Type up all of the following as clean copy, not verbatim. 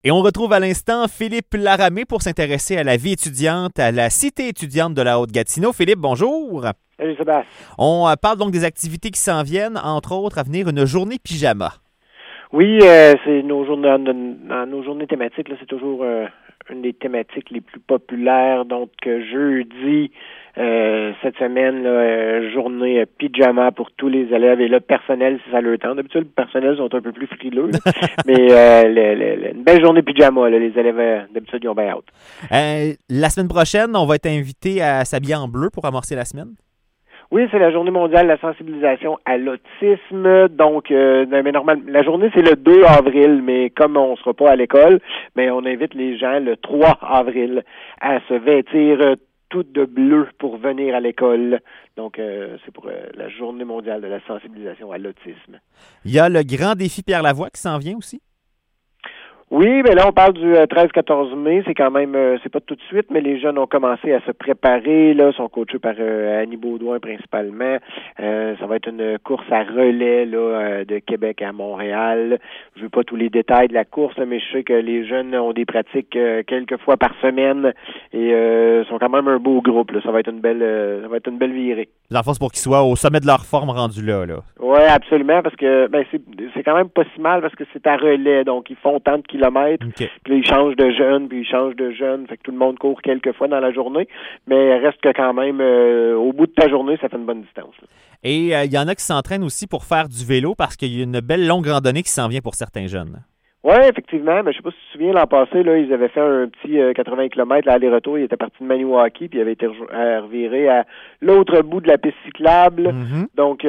Et on retrouve à l'instant Philippe Laramé pour s'intéresser à la vie étudiante à la Cité étudiante de la Haute-Gatineau. Philippe, bonjour. Salut Sébastien. On parle donc des activités qui s'en viennent, entre autres à venir une journée pyjama. Oui, c'est nos journées thématiques, là, c'est toujours une des thématiques les plus populaires. Donc jeudi, cette semaine, là, journée pyjama pour tous les élèves et le personnel si ça leur tente. D'habitude, le personnel sont un peu plus frileux, là, mais une belle journée pyjama, là, les élèves d'habitude ils ont bien hâte. La semaine prochaine, on va être invité à s'habiller en bleu pour amorcer la semaine. Oui, c'est la journée mondiale de la sensibilisation à l'autisme. Donc, mais normalement, la journée, c'est le 2 avril, mais comme on ne sera pas à l'école, mais on invite les gens le 3 avril à se vêtir tout de bleu pour venir à l'école. Donc, c'est pour la journée mondiale de la sensibilisation à l'autisme. Il y a le grand défi Pierre Lavoie qui s'en vient aussi. Oui, mais là, on parle du 13-14 mai. C'est quand même, c'est pas tout de suite, mais les jeunes ont commencé à se préparer. Là, sont coachés par Annie Baudouin principalement. Ça va être une course à relais là de Québec à Montréal. Je veux pas tous les détails de la course, là, mais je sais que les jeunes ont des pratiques quelques fois par semaine et sont quand même un beau groupe. Là. Ça va être une belle virée. Dans le fond, c'est pour qu'ils soient au sommet de leur forme rendu là. Oui, absolument, parce que c'est quand même pas si mal parce que c'est à relais, donc ils font tant de kilomètres, okay. Puis là, ils changent de jeunes, fait que tout le monde court quelques fois dans la journée, mais reste que quand même, au bout de ta journée, ça fait une bonne distance. Là. Et il y en a qui s'entraînent aussi pour faire du vélo parce qu'il y a une belle longue randonnée qui s'en vient pour certains jeunes. Oui, effectivement, mais je sais pas si tu te souviens, l'an passé, là, ils avaient fait un petit 80 km aller-retour, ils étaient partis de Maniwaki, puis ils avaient été revirés à l'autre bout de la piste cyclable, Donc,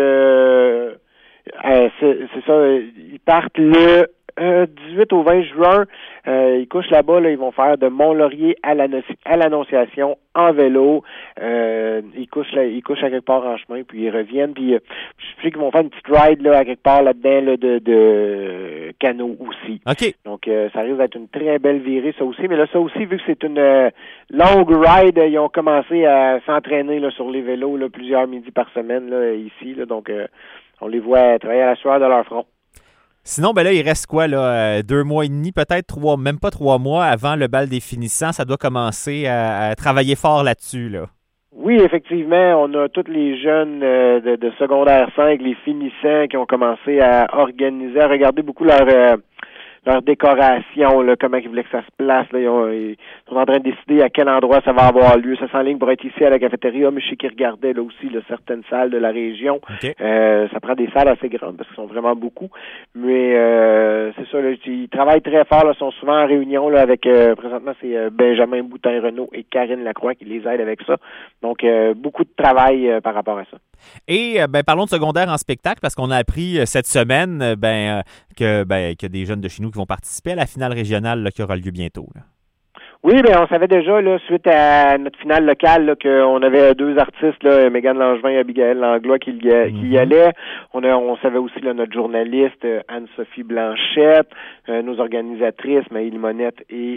c'est ça, ils partent le 18 au 20 juin, ils couchent là-bas, là, ils vont faire de Mont-Laurier à l'Annonciation en vélo. Ils couchent à quelque part en chemin, puis ils reviennent, puis je sais qu'ils vont faire une petite ride là, à quelque part là-dedans là, de canot aussi. OK. Donc, ça risque d'être une très belle virée, ça aussi. Mais là, ça aussi, vu que c'est une longue ride, ils ont commencé à s'entraîner là, sur les vélos là, plusieurs midis par semaine là, ici. Là, donc, on les voit travailler à la sueur de leur front. Sinon, ben là, il reste quoi, là? 2 mois et demi, peut-être 3, même pas 3 mois avant le bal des finissants. Ça doit commencer à travailler fort là-dessus, là. Oui, effectivement, on a tous les jeunes de secondaire 5, les finissants qui ont commencé à organiser, à regarder beaucoup leur décoration, là, comment ils voulaient que ça se place. Là, ils sont en train de décider à quel endroit ça va avoir lieu. Ça s'enligne pour être ici à la cafétéria, mais je sais qu'ils regardaient là aussi là, certaines salles de la région. Okay. Ça prend des salles assez grandes parce qu'ils sont vraiment beaucoup. Mais c'est ça, là, ils travaillent très fort, là, sont souvent en réunion là, avec présentement c'est Benjamin Boutin-Renaud et Karine Lacroix qui les aident avec ça. Donc beaucoup de travail par rapport à ça. Et parlons de secondaire en spectacle parce qu'on a appris cette semaine que des jeunes de chez nous qui vont participer à la finale régionale là, qui aura lieu bientôt. Là. Oui, on savait déjà, là, suite à notre finale locale, là, qu'on avait 2 artistes, là, Mégane Langevin et Abigail Langlois qui y allaient. On savait aussi, là, notre journaliste, Anne-Sophie Blanchette, nos organisatrices, Maëlle Monette et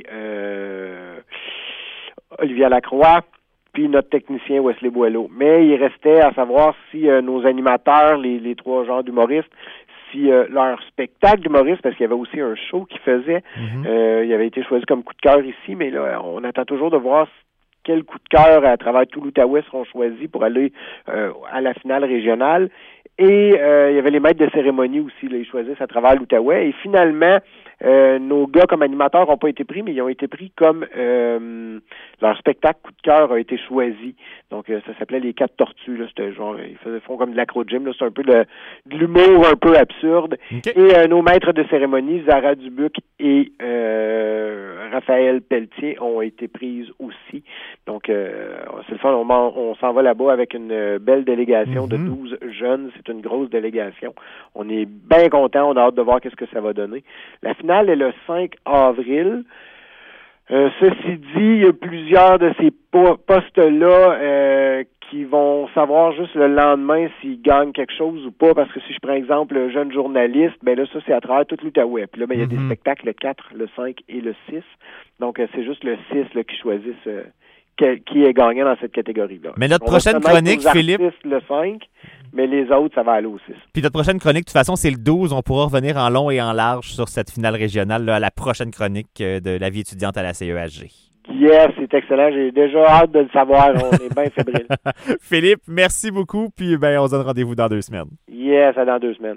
Olivia Lacroix, puis notre technicien Wesley Boileau. Mais il restait à savoir si nos animateurs, les 3 genres d'humoristes, si leur spectacle d'humoriste, parce qu'il y avait aussi un show qu'ils faisaient, il avait été choisi comme coup de cœur ici, mais là, on attend toujours de voir quel coup de cœur à travers tout l'Outaouais seront choisis pour aller à la finale régionale. Et il y avait les maîtres de cérémonie aussi, là, ils choisissent à travers l'Outaouais. Et finalement, nos gars comme animateurs n'ont pas été pris, mais ils ont été pris comme leur spectacle coup de cœur a été choisi. Donc, ça s'appelait Les 4 Tortues. Là, c'était genre, ils font comme de l'acro-gym. Là, c'est un peu de l'humour un peu absurde. Okay. Et nos maîtres de cérémonie, Zara Dubuc et Raphaël Pelletier, ont été prises aussi. Donc, c'est le fun. On s'en va là-bas avec une belle délégation de 12 jeunes. C'est une grosse délégation. On est bien contents. On a hâte de voir qu'est-ce que ça va donner. La finale est le 5 avril. Ceci dit, il y a plusieurs de ces postes-là qui vont savoir juste le lendemain s'ils gagnent quelque chose ou pas, parce que si je prends exemple le jeune journaliste, ben là, ça, c'est à travers tout l'Outaouais. Puis là, ben, il y a des spectacles le 4, le 5 et le 6. Donc, c'est juste le 6 là, qui choisissent qui est gagnant dans cette catégorie-là. Mais notre prochaine chronique, Philippe... le 5, mais les autres, ça va aller au 6. Puis notre prochaine chronique, de toute façon, c'est le 12. On pourra revenir en long et en large sur cette finale régionale là, à la prochaine chronique de la vie étudiante à la CEHG. Yes, c'est excellent. J'ai déjà hâte de le savoir. On est bien fébrile. Philippe, merci beaucoup. Puis on se donne rendez-vous dans 2 semaines. Yes, à dans 2 semaines.